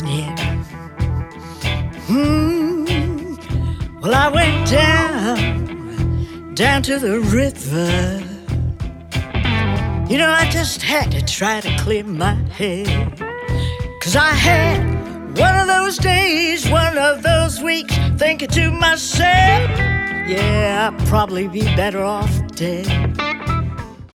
wasn't it? Well, I went down to the river. You know, I just had to try to clear my head. 'Cause I had one of those days, one of those weeks, thinking to myself, yeah, I'd probably be better off dead.